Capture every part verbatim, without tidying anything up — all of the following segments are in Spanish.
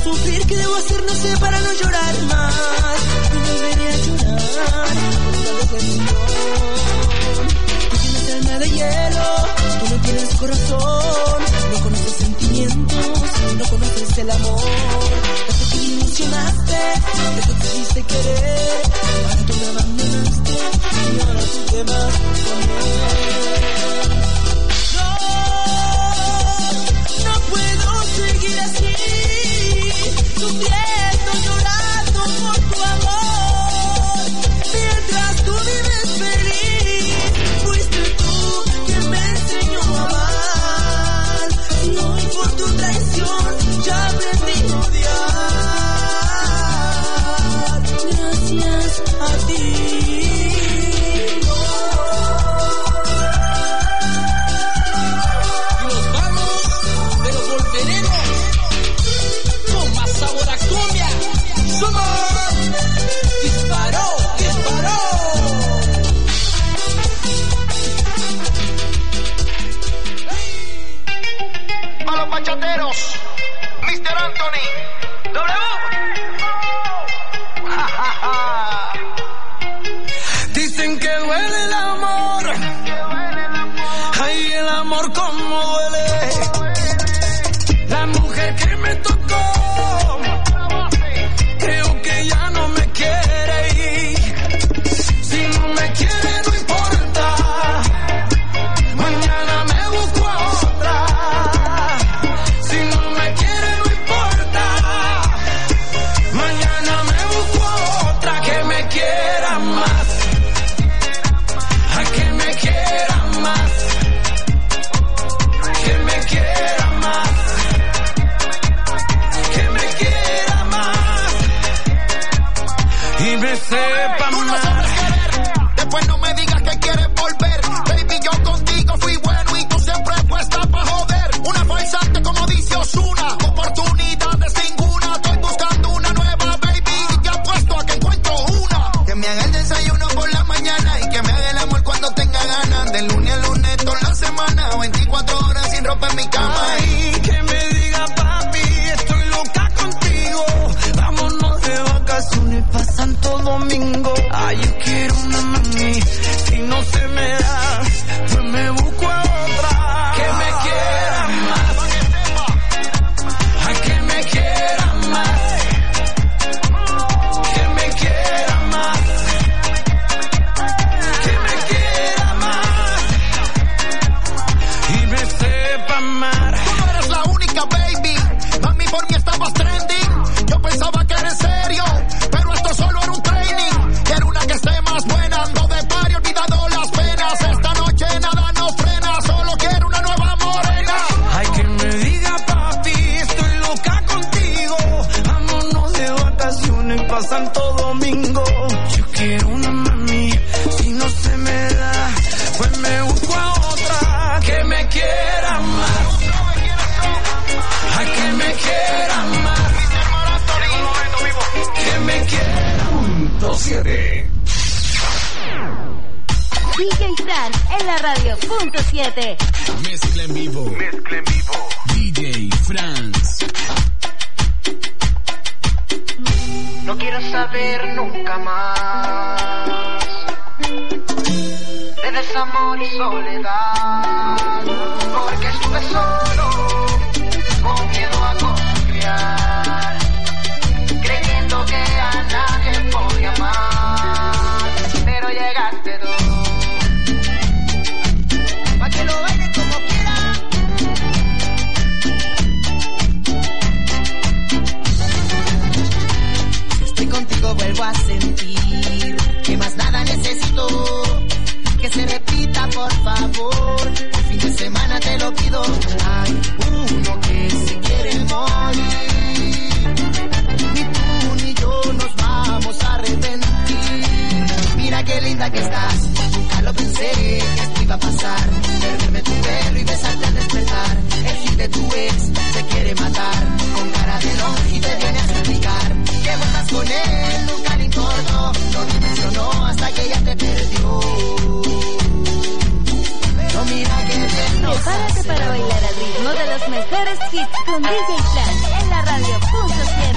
sufrir, ¿qué debo hacer? No sé, para no llorar más. No volveré a llorar por tal decepción. Tú tienes alma de hielo, tú no tienes corazón. No conoces sentimientos, no conoces el amor. No sé que ilusionaste, que tú quisiste querer. Ahora tú me abandonaste y ahora tú te vas con él. No puedo seguir así, sufriendo, llorando por tu amor. Mientras tú vives feliz, fuiste tú quien me enseñó a amar. Y hoy por tu traición ya aprendí a odiar. Gracias a ti. Bachateros, mister Anthony, W. Ja, ja, ja. Dicen que duele el amor, ay, el amor como duele. La mujer que me tocó, creo que ya no me quiere ir. Si no me quiere no importa, mañana me busco a otra. Sepa tú no sabes querer, después no me digas que quieres volver. Baby, yo contigo fui bueno y tú siempre puesta pa' joder. Una falsante como dice Ozuna, oportunidades ninguna. Estoy buscando una nueva, baby, y te apuesto a que encuentro una. Que me haga el desayuno por la mañana y que me haga el amor cuando tenga ganas. De lunes a lunes toda la semana, veinticuatro horas sin ropa en mi cama. Ay, que me diga papi, estoy loca contigo. Vámonos de vacaciones pa' Santo Domingo. Ay, yo quiero una mami, si no se me da, pues me busco a otra. Que me quiera más, a que me quiera más, que me quiera más, que me quiera más y me sepa amar. Tú no eres la única, baby, mami, por mí estabas trending. Yo pensaba que eres serio, pero esto solo era un training. Quiero una que esté más buena, ando de party, olvidado las penas. Esta noche nada nos frena, solo quiero una nueva morena. Ay, que me diga papi, estoy loca contigo. Vámonos de vacaciones pa' Santo Domingo. Yo quiero una mami, si no se me da, pues me busco a otra. Que me quiera más, a que me quiera más, que me quiera. Punto siete. D J Fran en la radio, punto siete. Mezcla en vivo. Mezcla en vivo. D J Franz. No quiero saber nunca más de desamor y soledad, porque estuve solo, con miedo a confiar, creyendo que a nadie podía amar, pero llegaste tú, pa' que lo baile como quiera. Si estoy contigo vuelvo a sentir que más nada necesito, que se repita por favor, el fin de semana te lo pido. Hay uno que se quiere morir, ni tú ni yo nos vamos a arrepentir. Mira qué linda que estás, nunca lo pensé que esto iba a pasar, perderme tu pelo y besarte al despertar. El hit de tu ex se quiere matar, con cara de longe y te viene a explicar que vos estás con él, nunca le importó, no te mencionó hasta que ya te perdió. Pero mira que bien nos Prepárate hace para bailar al ritmo de los mejores hits con D J Fran en la radio, punto siete.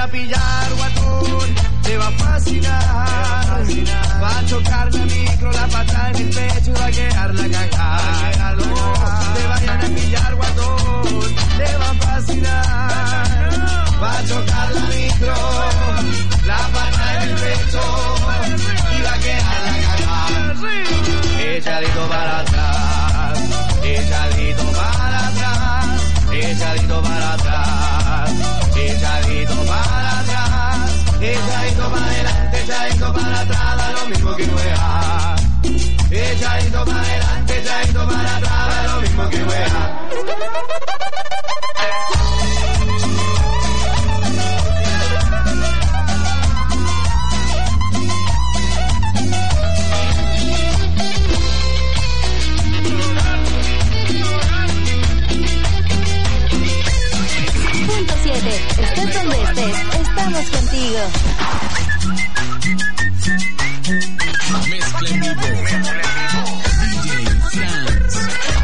a pillar, guatón, te va a fascinar. Va a chocar la micro, la pata en el pecho y va a quedar la cagada. Te vayan a pillar, guatón, te va a fascinar. Va a chocar la micro, la pata en el pecho y va a quedar la cagada. Echadito para atrás, echadito para atrás, echadito para atrás, echadito para atrás, echadito para adelante, echadito para atrás, da lo mismo que juega. Echadito para adelante, echadito para atrás, da lo mismo que juega. Estés donde estés, estamos contigo. Mezcla en vivo. D J France.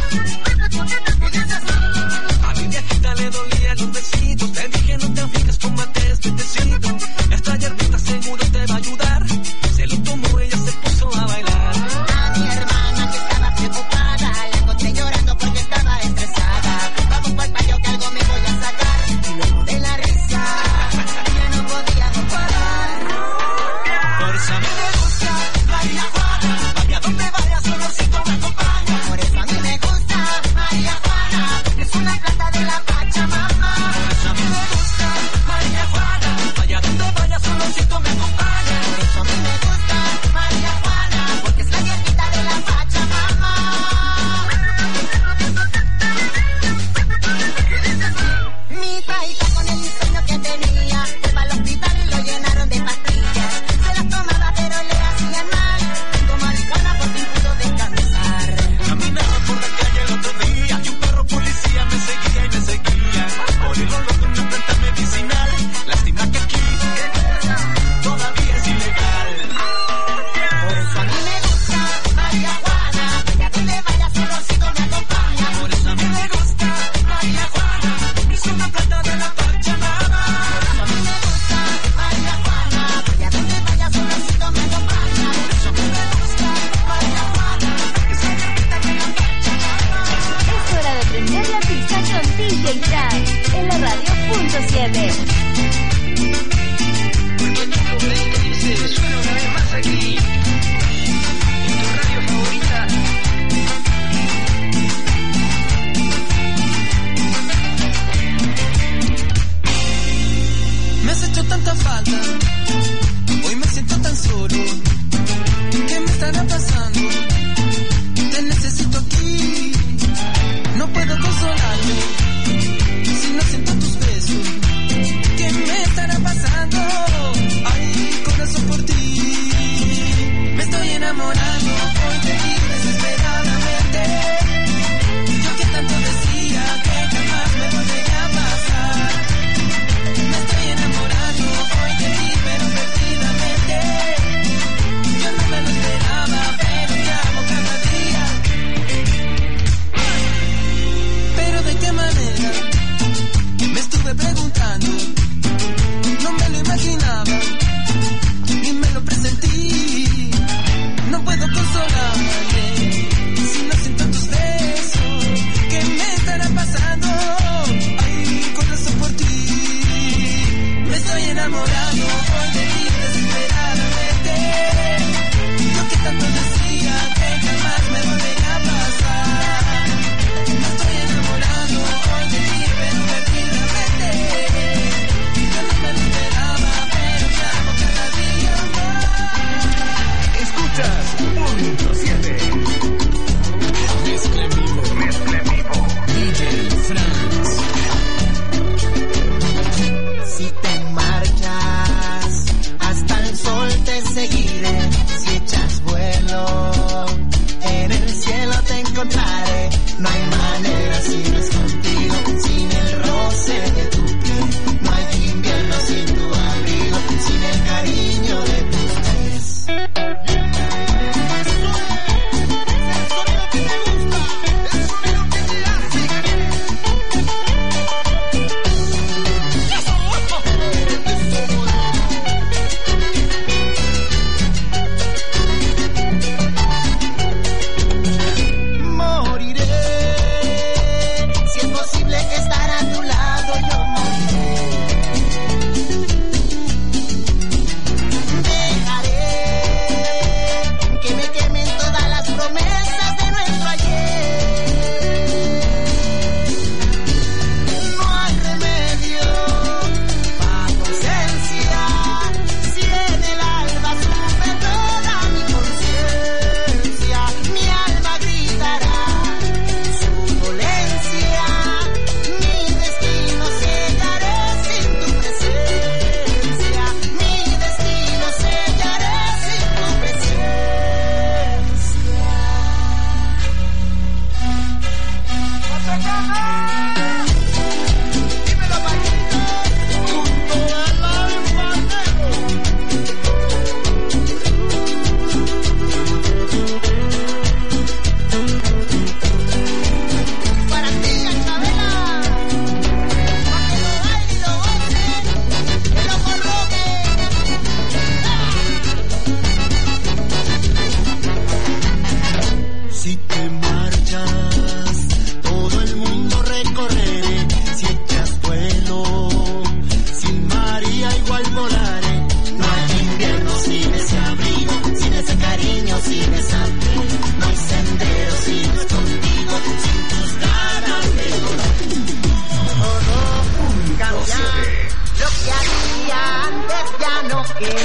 A mi viejita le dolían los besitos. Te dije no te aflijas, tómate este tecito. Esta hierbita seguro te va a ayudar. Se lo tomó, ella se puso a bailar. A mi hermana que estaba preocupada, la encontré llorando porque estaba estresada. Vamos pa'l patio que algo me voy a sacar. Y luego de la risa, ella no podía no parar. Por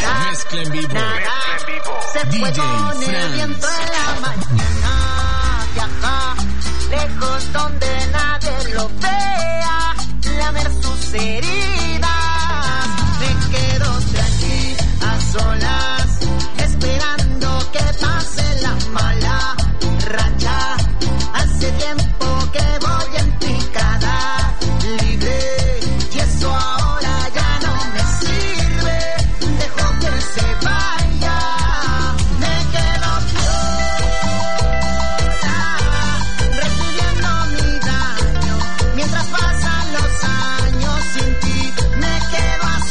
nada, Mezcla en vivo. nada. Mezcla en vivo. Se fue D J con el Franz. viento en la mañana, viaja lejos donde nadie lo vea, lamer sus heridas. Me quedo tranqui a solas, esperando que pase la mala racha. Hace tiempo que voy en picada libre y eso ahora ya no me sirve. Dejo que se vaya, me quedo sola, recibiendo mi daño. Mientras pasan los años sin ti, me quedo a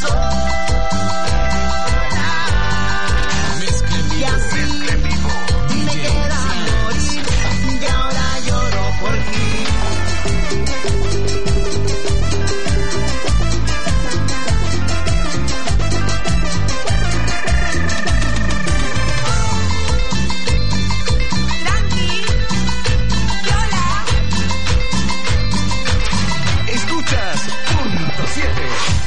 sola. Mezcla en Y vivo. así Mezcla en vivo. me queda morir y ahora lloro por ti. Escuchas punto siete.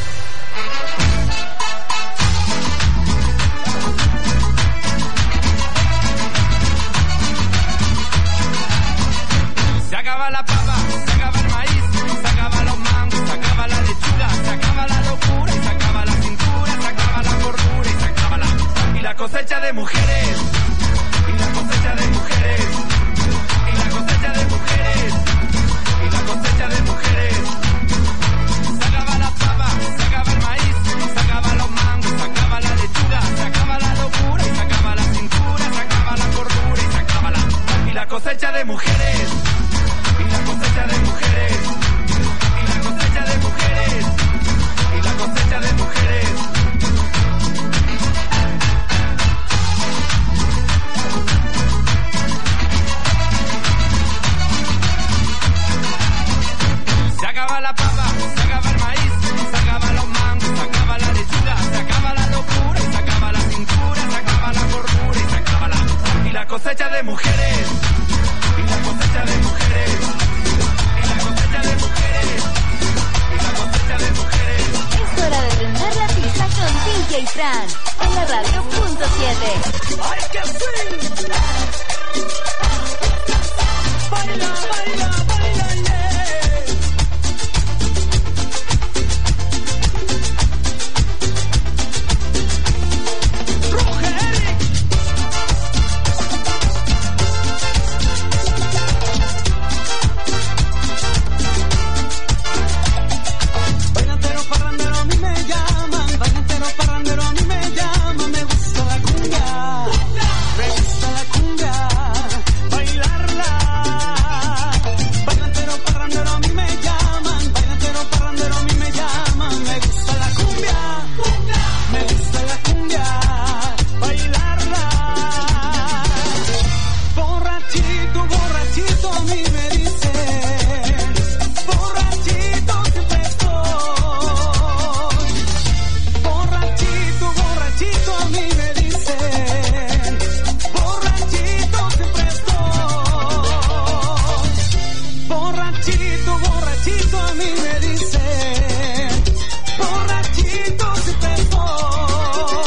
Se acaba la papa, se acaba el maíz, se acaba los mangos, se acaba la lechuga, se acaba la locura y se acaba la cintura, se acaba la gordura y se acaba la... Y la cosecha de mujeres, y la cosecha de mujeres, y la cosecha de mujeres, y la cosecha de mujeres. Se acaba la papa, se acaba el maíz, se acaba los mangos, se acaba la lechuga, se acaba la locura y se acaba la cintura, se acaba la gordura y se acaba la... Y la cosecha de mujeres. Y la cosecha de mujeres, y la cosecha de mujeres, y la cosecha de mujeres. Se acaba la papa, se acaba el maíz, se acaba los mangos, se acaba la lechuga, se acaba la locura y se acaba la cintura, se acaba la gordura y se acaba la... Y la cosecha de mujeres, y la cosecha de mujeres. Y la cosecha de mujeres, y la cosecha de mujeres. Es hora de prender la pista con D J Fran en la radio punto siete. ¡Ay, que sí! Baila, baila, baila, yeah. Rugeric. Bailantero parrandero a mí me llaman, bailantero parrandero a mí me llaman, me gusta la cumbia, me gusta la cumbia, bailarla. Bailantero parrandero a mí me llaman, bailantero parrandero a mí me llaman, me gusta la cumbia, me gusta la cumbia, bailarla. Borrachito, borrachito a mí me dicen, borrachito siempre estoy. Borrachito, borrachito a mí me dicen, borrachito siempre estoy. Borrachito, borrachito a mí me dicen, borrachito siempre estoy.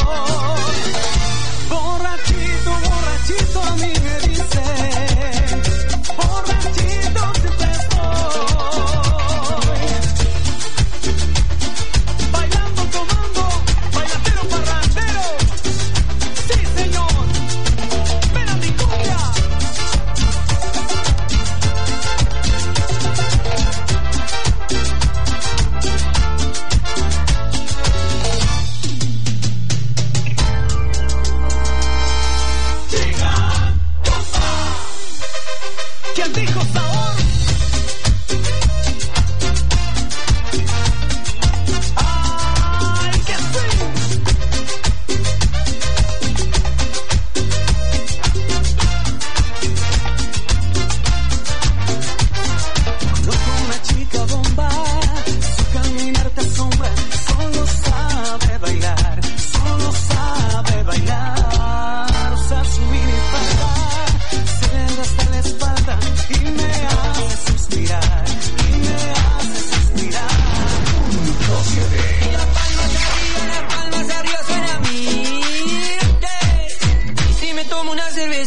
Borrachito, borrachito a mí me dicen, borrachito siempre estoy. Bailando, tomando, bailatero, parrandero. Sí, señor. Ven a mi cumbia. ¿Quién dijo sabor? ¡Ay, que sí! Conozco una chica bomba, su caminar te asombra, solo sabe bailar, solo sabe bailar. Usa su minifalda, se le hasta la espalda y me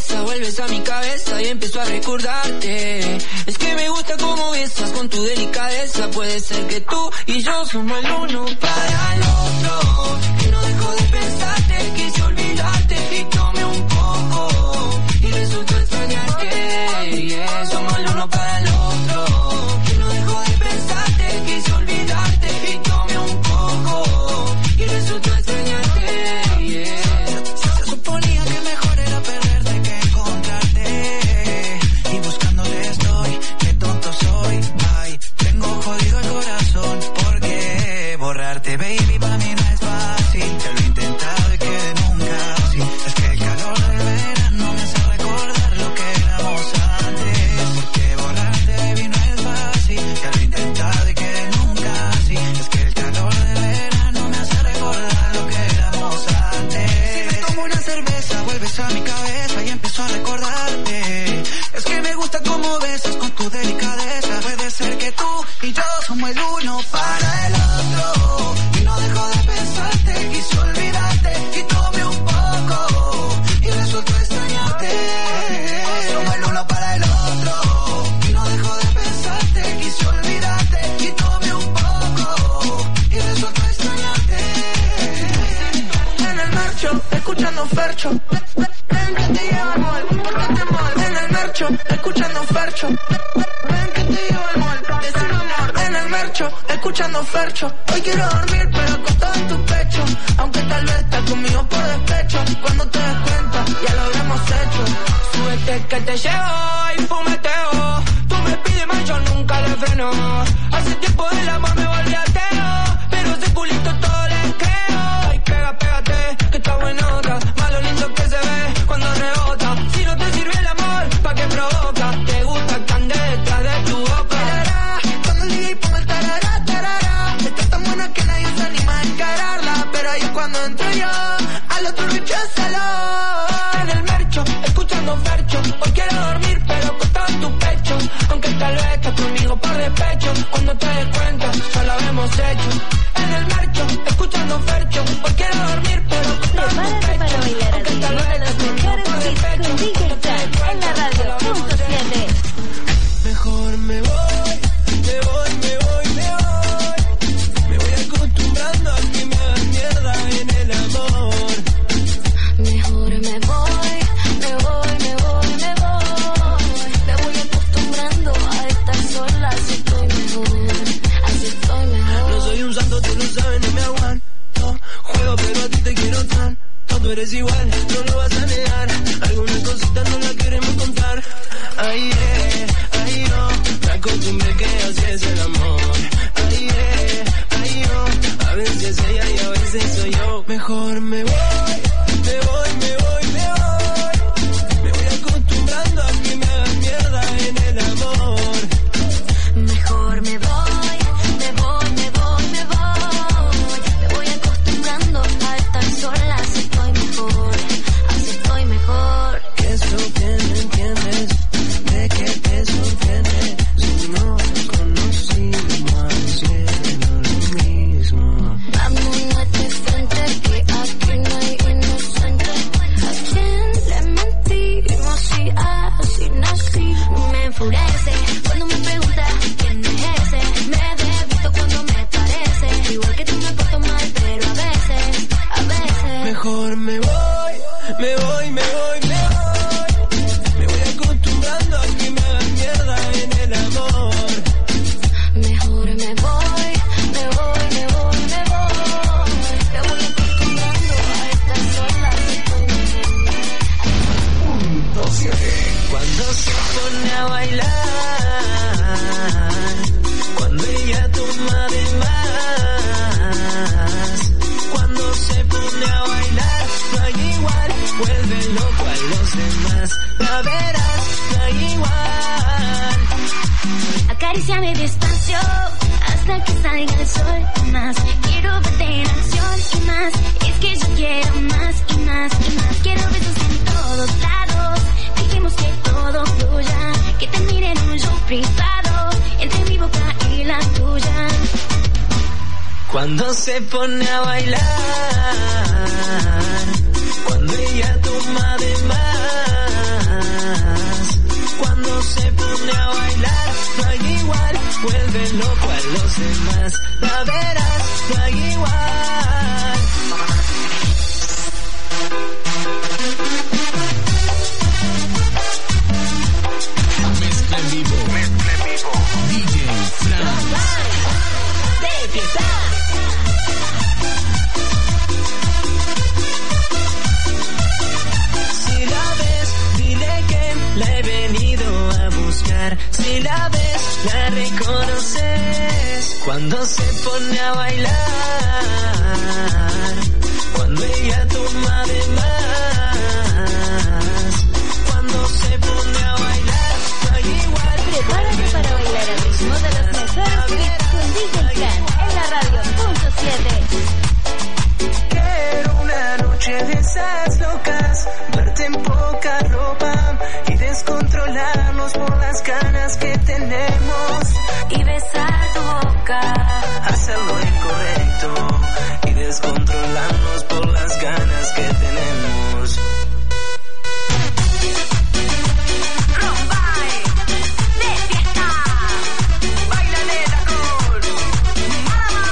cerveza, vuelves a mi cabeza y empiezo a recordarte. Es que me gusta cómo besas con tu delicadeza. Puede ser que tú y yo somos el uno para el otro. Que no dejo de pensarte, quise olvidarte y tomé un poco y resultó extrañarte. Yeah, somos el uno para el otro. Que no dejo de pensarte, quise olvidarte y tomé un poco y resultó extrañarte. Yeah. Se suponía que mejor era perderte que encontrarte, y buscándote estoy, qué tonto soy. Ay, tengo jodido el corazón porque borrarte, baby, para mí no es fácil. Te lo he intentado y que nunca así. Es que el calor del verano me hace recordar lo que éramos antes. Porque borrarte, baby, no es fácil. Te lo he intentado y que nunca así. Es que el calor del verano me hace recordar lo que éramos antes. Si me tomo una cerveza, vuelves a mi cabeza y empiezo a recordarte. Es que me gusta cómo besas con tu delicadeza. Puede ser que tú y yo somos el uno para el otro. Y no dejo de pensarte, quise olvidarte y tomé un poco y resultó extrañarte. Somos el uno para el otro. Y no dejo de pensarte, quise olvidarte y tomé un poco y resultó extrañarte. En el marcho, escuchando Fercho. Ven que te llevo al mall, porque te mall. En el marcho, escuchando Fercho. Ven que te llevo al mall, decir amor. En el marcho, escuchando Fercho. Hoy quiero dormir pero acostado en tu pecho. Aunque tal vez estás conmigo por despecho. Cuando te des cuenta, ya lo habremos hecho. Súbete que te llevo y fumeteo. Tú me pides más, yo nunca le freno. Hace tiempo el amor me volví ateo, pero ese culito todo le creo. Ay, pega, pégate, que está buenota. Más lo lindo que se ve cuando rebota. Si no te sirve el amor, ¿pa' qué provoca? Te gusta que ande detrás de tu boca. Tarará, cuando el D J ponga el tarará, tarará. Está tan buena que nadie se anima a encararla. Pero ahí es cuando entro yo, al otro recházalo. En el mercho, escuchando Fercho. Hoy quiero dormir pero acostado en tu pecho. Aunque tal vez estás conmigo por despecho. Cuando te des cuenta, ya lo habremos hecho. En el mercho, escuchando Fercho. Hoy quiero dormir pero acostado en tu Prepárate pecho. para bailar Aunque tal vez alguno de estás los conmigo mejores por hits despecho. con D J Fran en la radio punto siete. Mejor me voy, me voy, me voy, me voy. Me voy acostumbrando a que me hagan mierda en el amor. Mejor me voy, me voy, me voy, me voy. Me voy acostumbrando a estar sola, así estoy mejor, así estoy mejor. No soy un santo, tú lo sabes, no me aguanto. Juego pero a ti te quiero tanto. Tú eres igual, no lo vas a negar. Algunas cositas no las queremos contar. Ay, eh, ay, no. Me acostumbré que así es el amor. Ay, eh, ay, no. A veces ella y a veces soy yo. Mejor me voy, me voy, me voy, me voy. Me voy acostumbrando a que me hagan mierda en el amor. Mejor me voy, me voy, me voy, me voy. Me voy acostumbrando a estar sola, así estoy mejor, así estoy mejor. ¿Qué sorprende, entiendes? ¿De qué te sorprende? Si no te conocimos, haciendo lo mismo. Vámonos de frente, que aquí no hay inocente. ¿A quién le mentimos si así nací? Me enfurece cuando me pregunta quién es ese. Me debito cuando me parece. Igual que tú me porto mal, pero a veces, a veces. Mejor me voy, me voy, me voy, me voy. Me voy acostumbrando a que me hagan mierda en el amor. Mejor me voy, me voy, me voy, me voy. Me voy acostumbrando a estar sola, así estoy mejor. Cuando se pone a bailar, cuando ella toma de más, cuando se pone a bailar, no hay igual, vuelve loco a los demás, la verás, no hay igual. Acaríciame despacio hasta que salga el sol. Más quiero verte en acción y más. Es que yo quiero más y más y más. Quiero besos en todos lados. Dejemos que todo fluya. Que te mire en un show privado entre mi boca y la tuya. Cuando se pone a bailar, cuando ella toma de más, toma de más. Cuando se pone a bailar, no hay igual. Prepárate para bailar al ritmo de los mejores beats con D J Fran en la radio punto siete. Quiero una noche de esas locas, verte en poca ropa y descontrolarnos por las ganas que tenemos. Y besar tu boca, Hacer lo incorrecto y descontrolarnos por las ganas que tenemos. Rombay, de fiesta, bailale la col, mamá.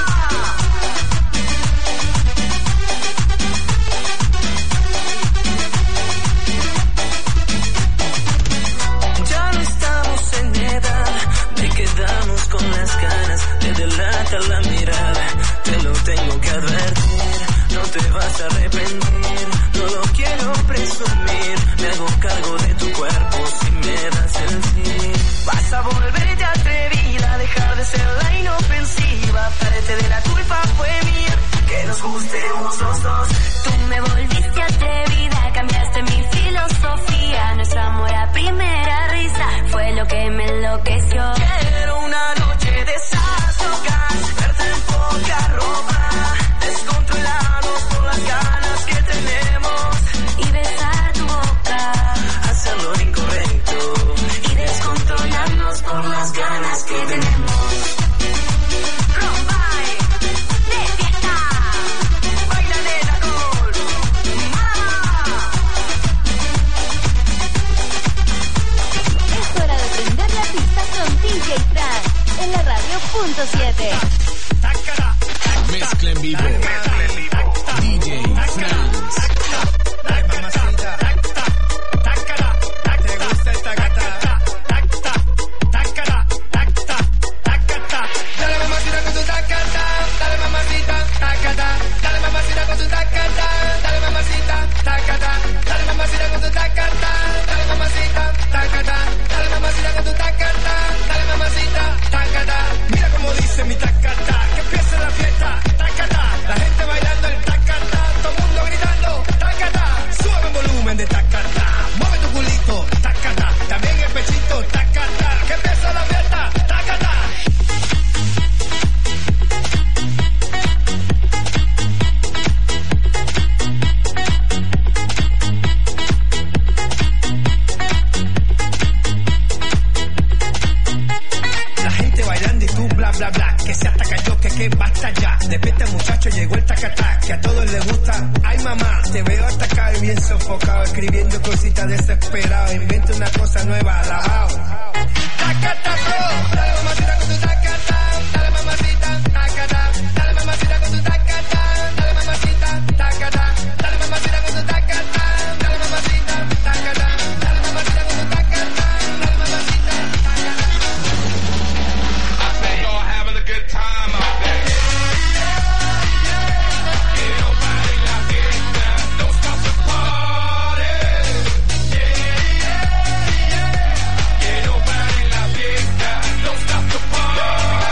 Ya no estamos en edad de quedarnos con las ganas, te delata la mirada, te lo tengo que advertir, no te vas a arrepentir, no lo quiero presumir, me hago cargo de tu cuerpo si me das el sí. Vas a volverte atrevida, dejar de ser la inofensiva, parte de la culpa fue mía, que nos gustemos los dos. Tú me volviste atrevida, cambiaste mi filosofía, nuestro amor a primera risa fue lo que me enloqueció. Quiero una noche de esas locas, verte en poca ropa, descontrolarnos por las ganas que tenemos. Y besar tu boca, Hacer lo incorrecto y descontrolarnos por las ganas que tenemos. Rombay, de fiesta, Bailale la col, mamá. Es hora de prender la pista con D J Fran en la radio punto siete. Mezcla en vivo. D J Franz. Ay, mamacita. ¿Te gusta esta gata? Dale mamacita con tu tacata, dale mamacita, tacata, dale mamacita con tu tacata, dale mamacita, tacata, dale mamacita con tu tacata, dale mamacita, tacata, dale mamacita con tu tacata, dale mamacita, tacata. Mira cómo dice mi tacata, que empiece la fiesta, tacata, la gente bailando el tacata, todo el mundo gritando, tacata, sube el volumen de tacata, mueve tu culito, tacata, también el pechito, tacata, que empiece la fiesta, tacata. La gente bailando y tú bla bla bla, que se hasta cayó, que que basta ya. Despierta muchacho, llegó el tacatá, que a todos les gusta. Ay mamá, te veo hasta acá y bien sofocado, escribiendo cositas desesperado. Inventa una cosa nueva, alabao. Tacata bro, dale mamacita con tu tacata, dale mamacita, tacata, dale mamacita con tu tacata, dale mamacita, tacata, dale mamacita con tu tacata, dale mamacita, tacata, dale mamacita con tu tacata, dale mamacita, tacata. I say y'all having a good time out there. Que no pare la fiesta, don't stop the party. Yeah, yeah, yeah. Que no pare la fiesta, don't stop the party.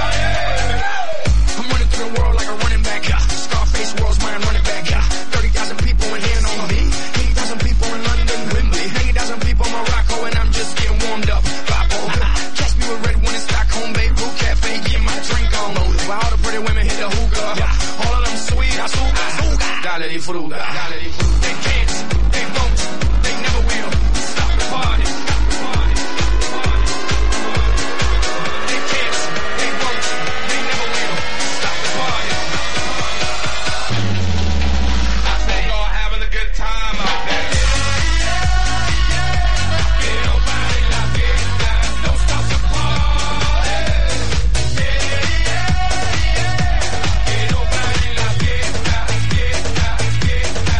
I'm running through the world like a running back. Yeah. Scarface world's my running back. Yeah. thirty thousand people in here on me. eighty thousand people in London, Wembley. eighty thousand people in Morocco, and I'm just getting warmed up. Boppo. Catch me with red one in Stockholm, Beirut Cafe, get my drink on. While all the pretty women hit the hookah. Yeah. All of them sweet, azúcar, azúcar. Dale disfruta, dale disfruta. They can't, they won't, they never will stop the party. They can't, they won't, they never will stop the party. I say y'all having a good time out there. Que no pare la fiesta, don't stop the party. Yeah, yeah, yeah. Que no pare la fiesta, fiesta, fiesta,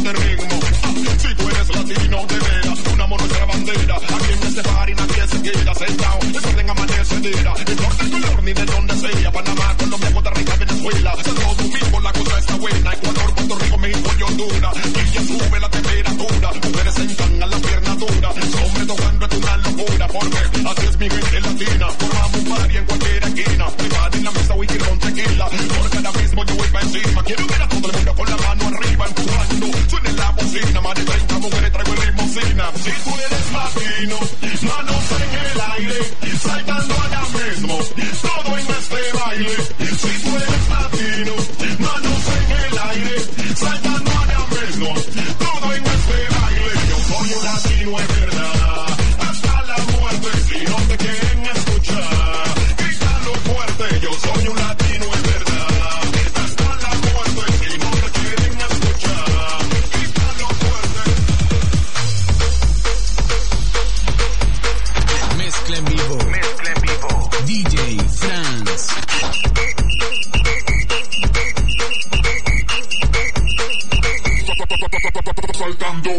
este ritmo. Ah, si tú eres latino, de veras, unamos nuestra bandera. Aquí en este party nadie se queda sentado. Desorden amanecedera. No importa el color ni de donde sea. Panamá, Colombia, Costa Rica, Venezuela. Santo Domingo, la cosa está buena. Ecuador, Puerto Rico, México y Honduras. Y ya sube la temperatura. Mujeres se encangan las piernas duras. Hombre, tocando es una locura. Porque así es mi gente latina. Formamos un party en cualquier esquina. Privada en la mesa, whisky con tequila. Porque ahora mismo yo voy para encima. Quiero ver a todo el mundo con la mano arriba empujando. Suene la bocina. Más de treinta mujeres traigo en limosina. Si tú eres latino, manos en el aire. Saltando allá mismo. Todo en este baile. Si tú eres latino, manos en el aire. Saltando allá mismo. Todo en este baile. Yo soy un latino, es verdad. Hasta la muerte. Si no te quieren escuchar, grítalo fuerte. Yo soy un latino, es verdad. Hasta la muerte. Si no te quieren escuchar, grítalo fuerte. Mezcla en vivo. Mezcla en vivo. D J Franz. Saltando.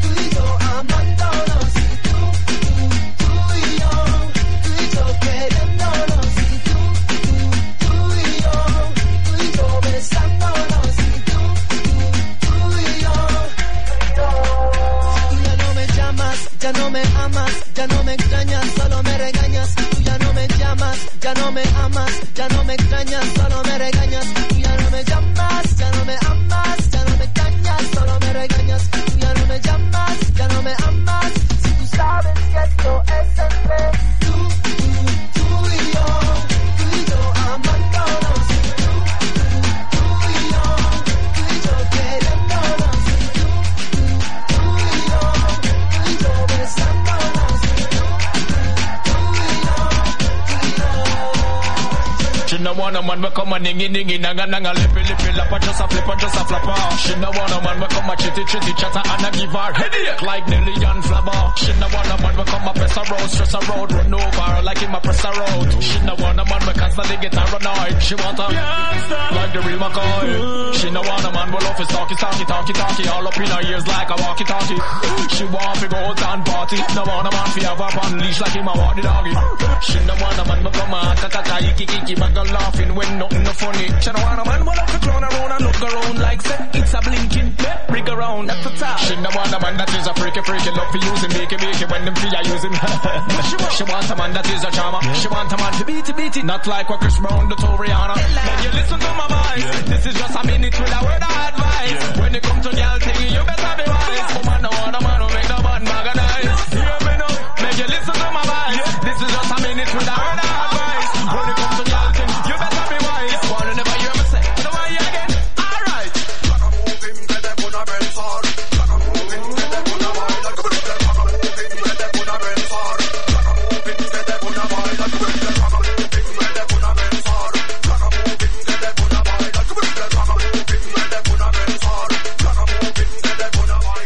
Queremos llamas, ya no me amas, ya no me extrañas, solo me regañas. Tú ya no me llamas, ya no me amas, ya no me extrañas, solo me regañas. Tú ya no me llamas, ya no me amas. Si tú sabes que esto es entre tú, tú, tú y yo, tú y yo amándonos. Tú, tú, tú y yo, tú y yo queriéndonos. Tú, tú, tú y yo, tú y yo besándonos. She no want a man we come a ningy ningy nanga nanga lippy lippy lappa just a flipper just a flapper. She no want a man we come a chitty chitty chatter and a give her headache like Nelly and Flabber. She no want a man we come a press a road stress a road run over like him a press a road. She no want a man we constantly get her annoyed. She want a youngster like the real McCoy. She no want a man we love his talky talky talky talky all up in her ears like a walkie talkie. She want to go out and party. No want a man fi have her on leash like him a walk the doggy. She no want a man we come a kaka iki kiki back laughing when nothing no funny. She don't want a man will have to clown around and look around like say it's a blinking bring around at the top. She don't want a man that is a freaky freaky love for using makey makey when them fee are using. she, want, she want a man that is a charmer. Yeah. She want a man to beat it beat it not like what Chris Brown the to Rihanna. Then you listen to my voice. Yeah. This is just a minute with a word of advice. Yeah. When it come to girl thing you better be wise. Woman no want a man who make the man organize. Hear me now. Make you listen to my voice. Yeah. This is just a minute with a word of advice. When it comes to girl thing you better be wise. Wanna never hear me say, no why you again? Alright. Gotta move him, get them on a bell for. Gotta move him, get them on a bell. Gotta move him, get them on a bell for. Gotta move him, get them on a bell. Gotta move him, get them on a bell for. Gotta move him, get them on a bell. Gotta move him, get them on a bell for. Gotta move him, get them on a bell.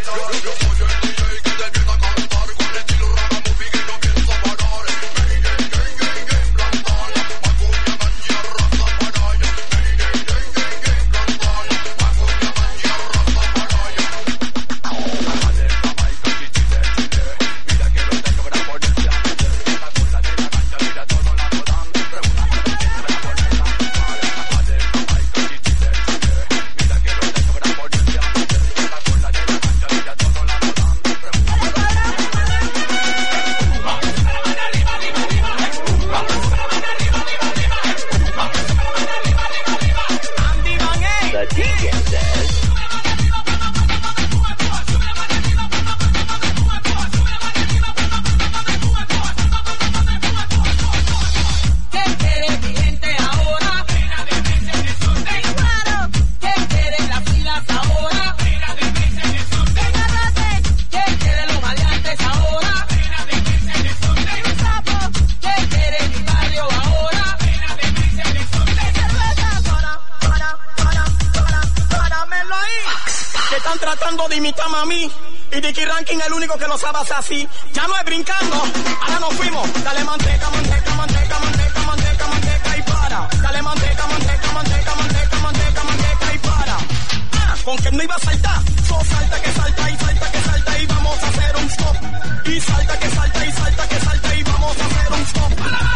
Así, ya no es brincando, ahora nos fuimos, dale manteca, manteca, manteca, manteca, manteca, manteca y para, dale manteca, manteca, manteca, manteca, manteca, manteca y para, ah, con que no iba a saltar, so salta que salta y salta que salta y vamos a hacer un stop, y salta que salta y salta que salta y vamos a hacer un stop.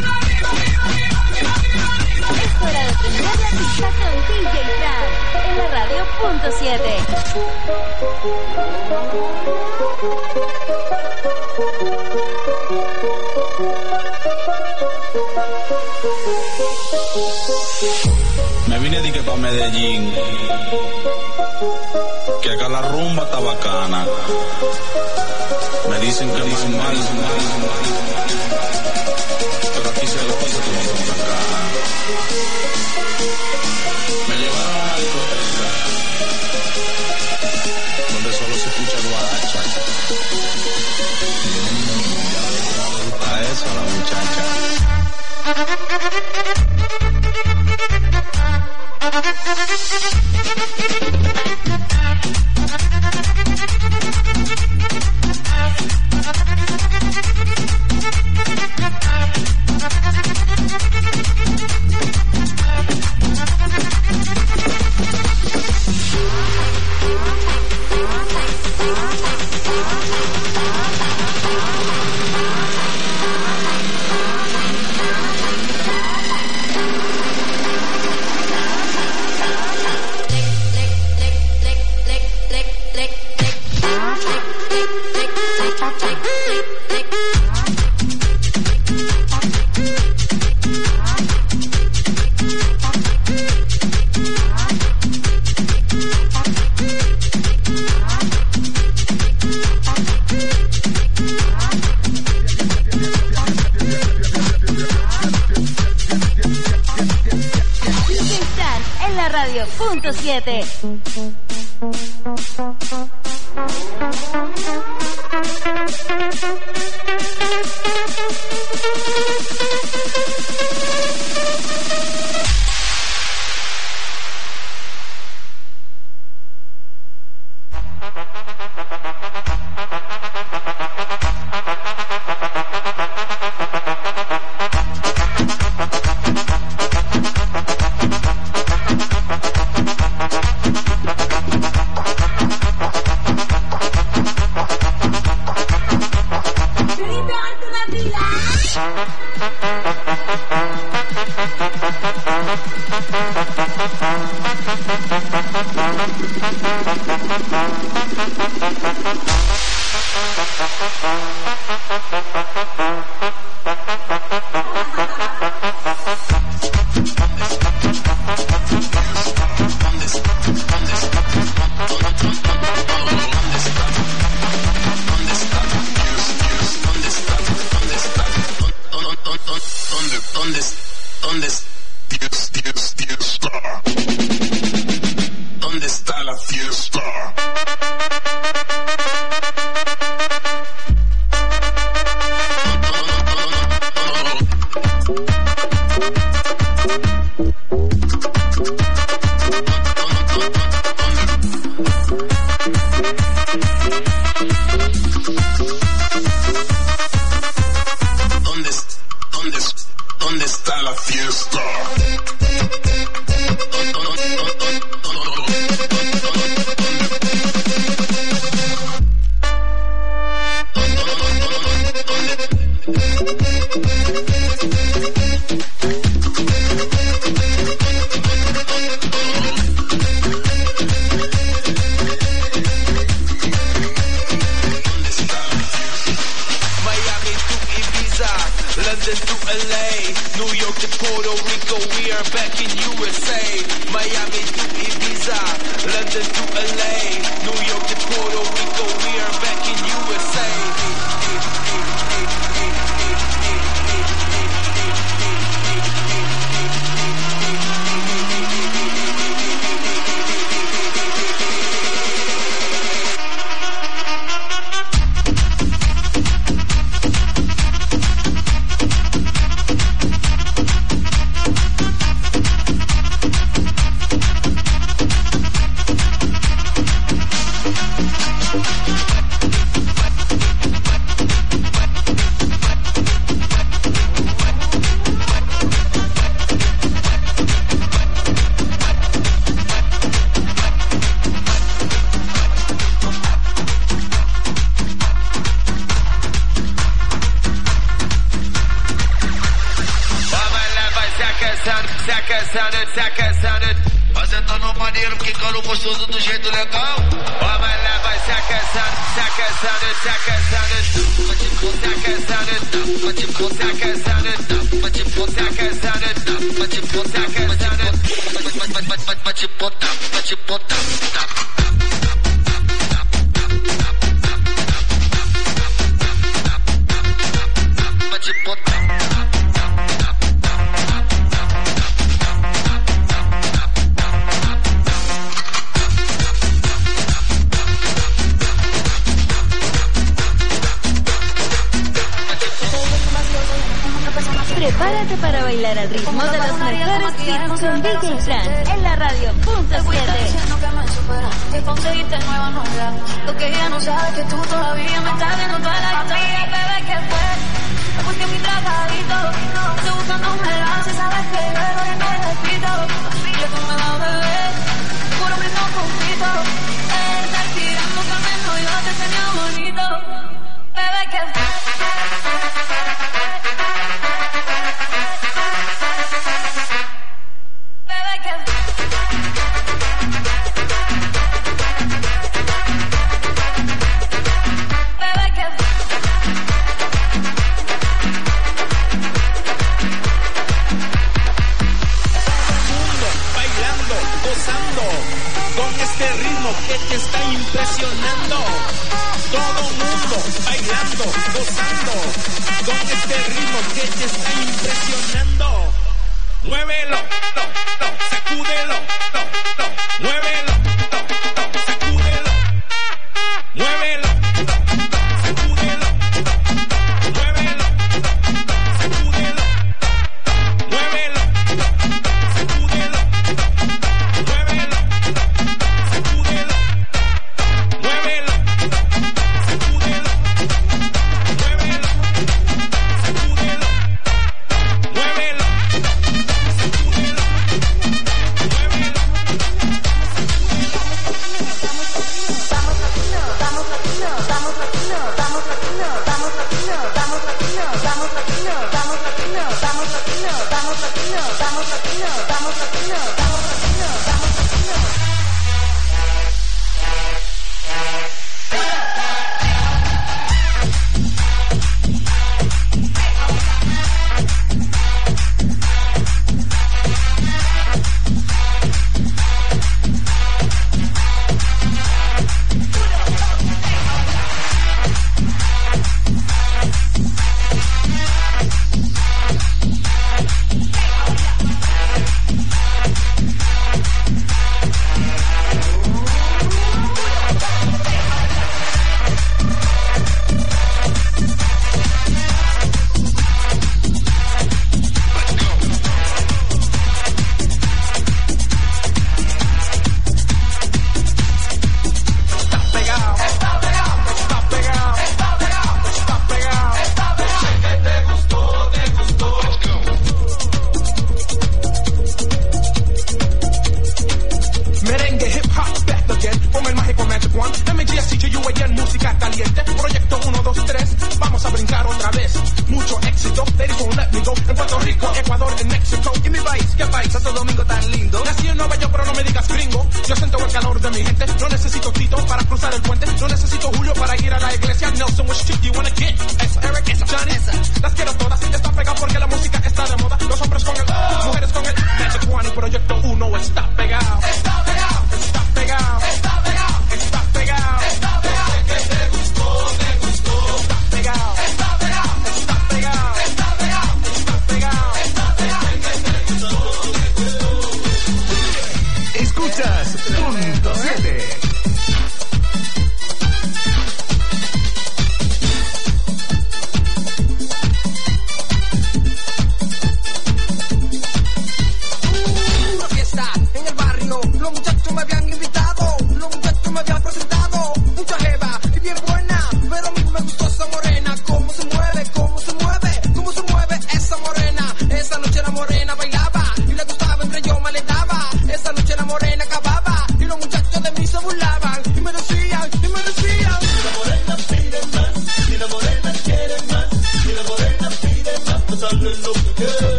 Es hora de prender la pista con D J Fran en la radio punto siete. Me vine de que pa' Medellín, que acá la rumba está bacana. Me dicen que dicen mal, pero aquí se lo pasa como con acá. Me llevaron a una discoteca donde solo se escucha guaracha. Mm, a eso a la muchacha. radio punto siete. Prepárate para bailar al ritmo de los mejores hits con D J Fran en la radio punto siete. Que conseguiste nueva novia. Lo que ella no sabe es que tú todavía me estás viendo toda la historia, bebé, que fue. Me puse mi trabajito. Estoy buscando un enlace, sabes que yo lo que me repito. Y tú me das, bebé. Puro brindo un poquito. Eh, estás tirando que al menos yo te tenía bonito. Bebé, que fue. Bebé, que en Puerto Rico, Ecuador, en México. Y mi país, ¿qué país? Santo Domingo tan lindo. Nací en Nueva York, pero no me digas gringo. Yo siento el calor de mi gente. No necesito Tito para cruzar el puente. No necesito Julio para ir a la iglesia. Nelson, which chick you wanna get? Esa, Eric, esa, Johnny, esa. Las quiero todas. Está pegado porque la música está de moda. Los hombres con el, las mujeres con el. Magic One y Proyecto uno está pegado. Está pegado. Está pegado. Está pegado. Está pegado. Está pegado. Que te gustó, te gustó. Está pegado. Está pegado. Está pegado. Está pegado. Está pegado. Está pegado. Que te gustó, te gustó. Escuchas Punto siete.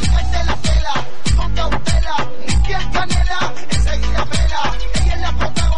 Enseguida pela, ella es la protagonista.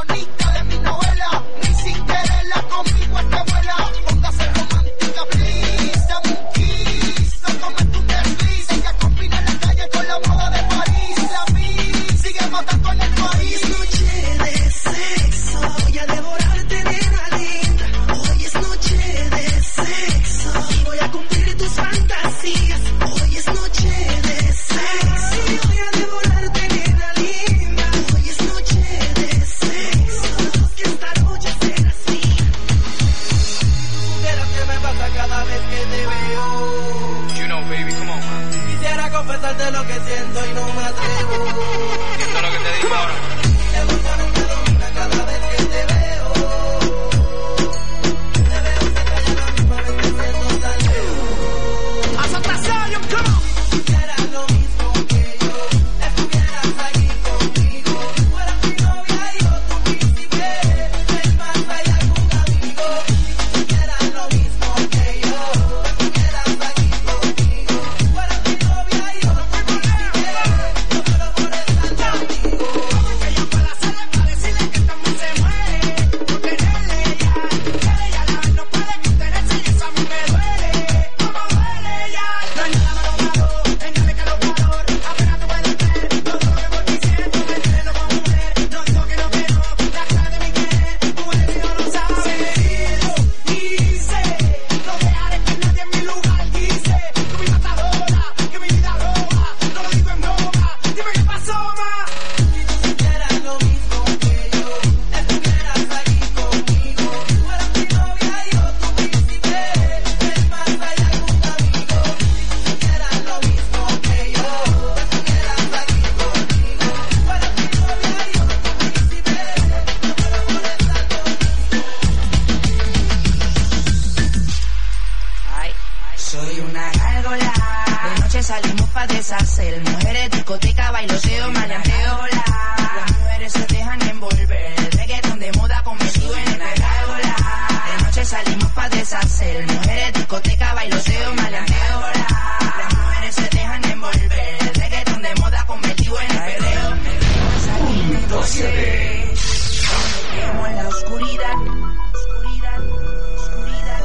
salimos pa' deshacer. Mujeres, discoteca, bailoteo, maleanteo, la. Las mujeres se dejan envolver. El reggaetón de moda convertido en el perreo, la. De noche salimos pa' deshacer. Mujeres, discoteca, bailoteo, maleanteo, la. Las mujeres se dejan envolver. El reggaetón de moda convertido en el perreo. Punto siete. Quemo en la oscuridad. Oscuridad, oscuridad.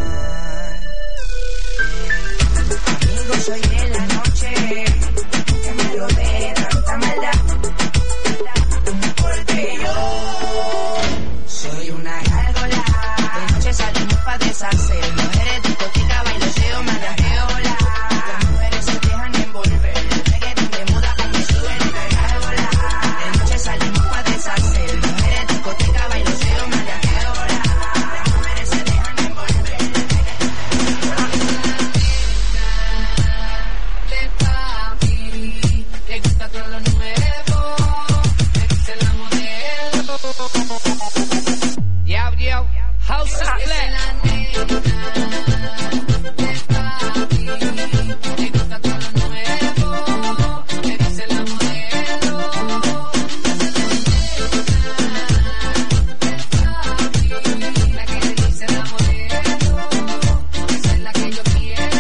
Amigo, soy de la noche. Que me rodee tanta maldad. Porque yo soy una gárgola. De noche salimos pa' deshacer. Mujeres, discoteca, bailoteo, maleanteo, la. Las mujeres se dejan envolver. El reggaetón de moda convertido en una gárgola. De noche salimos pa' deshacer. Mujeres, discoteca, bailoteo, maleanteo, la. Las mujeres se dejan envolver. De papi, le gusta todo lo nuevo. Le dice la modelo. Yo, yo, House is Esa es Black. la nena. De papi, le gusta todo lo nuevo. Le dice la modelo. La que le dice la modelo. Esa es la que yo quiero.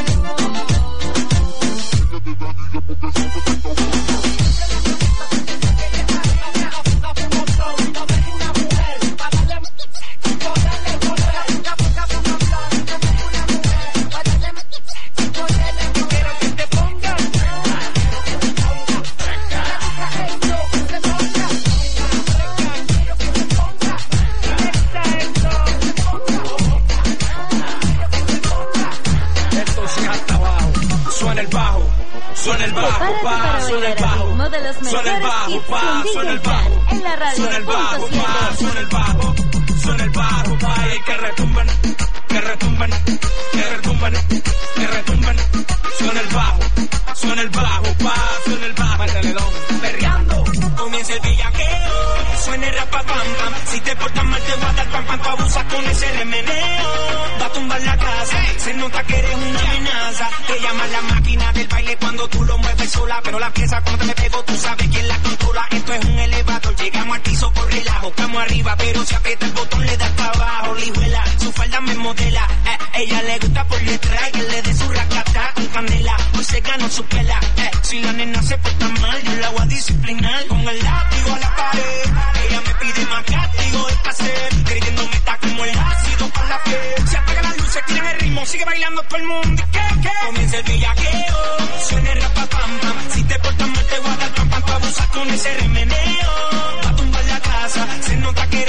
Esto sí hasta abajo. Suena el bajo. Suena el bajo, Prepárate pa, para suena el bailar al bajo. ritmo de los Suena el mejores bajo, hits pa, con suena el D J bajo. Fran en la radio Suena el bajo, punto pa, siete. suena el bajo. Suena el bajo, pa, y que retumben, que retumben, que retumben, que retumben. Suena el bajo, suena el bajo, pa, suena el bajo. Perreando, comienza el bellaqueo. Suena el rapa pam pam. Si te portas mal te voy a dar pam pam. Tú abusas con ese remeneo. Va a tumbar la casa. Se nota que eres una amenaza. Te llama la máquina del baile cuando tú lo mueves sola. Pero la pieza cuando te me pego tú sabes quién la controla. Esto es un elevador. Llegamos al piso por relajo. Estamos arriba pero si aprieta el botón le das para abajo. Lijuela, su falda me modela. Eh, ella le gusta por detrás. Que le dé su racata con candela. Hoy se ganó su pela. Eh, si la nena se porta mal yo la voy a disciplinar. Con el látigo a la pared. Ella me pide más castigo de placer. Creyéndome está como el ácido para la piel. Se apagan las luces, tiran el ritmo. Sigue bailando todo el mundo. ¿Qué, qué? Comienza el bellaqueo.